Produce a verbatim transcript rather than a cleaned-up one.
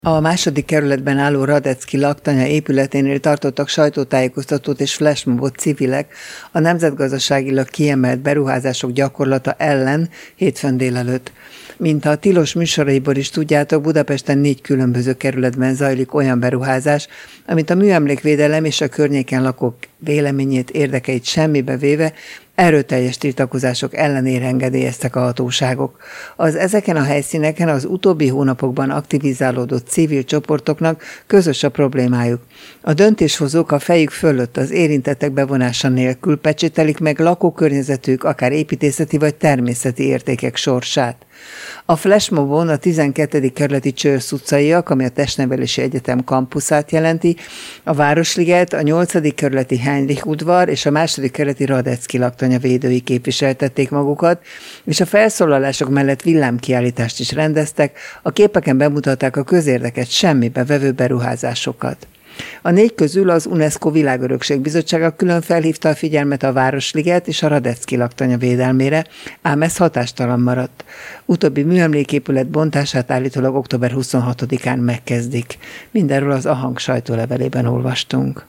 A második kerületben álló Radetzky laktanya épületénél tartottak sajtótájékoztatót és flashmobot civilek a nemzetgazdaságilag kiemelt beruházások gyakorlata ellen hétfőn délelőtt. Mint a tilos műsoraiból is tudjátok, Budapesten négy különböző kerületben zajlik olyan beruházás, amit a műemlékvédelem és a környéken lakók véleményét, érdekeit semmibe véve erőteljes tiltakozások ellenére engedélyeztek a hatóságok. Az ezeken a helyszíneken az utóbbi hónapokban aktivizálódott civil csoportoknak közös a problémájuk. A döntéshozók a fejük fölött az érintettek bevonása nélkül pecsételik meg lakókörnyezetük, akár építészeti vagy természeti értékek sorsát. A flashmobon a tizenkettedik kerületi Csörsz utcaiak, ami a Testnevelési Egyetem kampuszát jelenti, a Városliget, a nyolcadik kerületi Heinrich udvar és a második kerületi Radetzky laktanya védői képviseltették magukat, és a felszólalások mellett villámkiállítást is rendeztek, a képeken bemutatták a közérdeket semmibe vevő beruházásokat. A négy közül az UNESCO Világörökség Bizottsága külön felhívta a figyelmet a Városliget és a Radetzky laktanya védelmére, ám ez hatástalan maradt. Utóbbi műemléképület bontását állítólag október huszonhatodikán megkezdik. Mindenről az A Hang sajtólevelében olvastunk.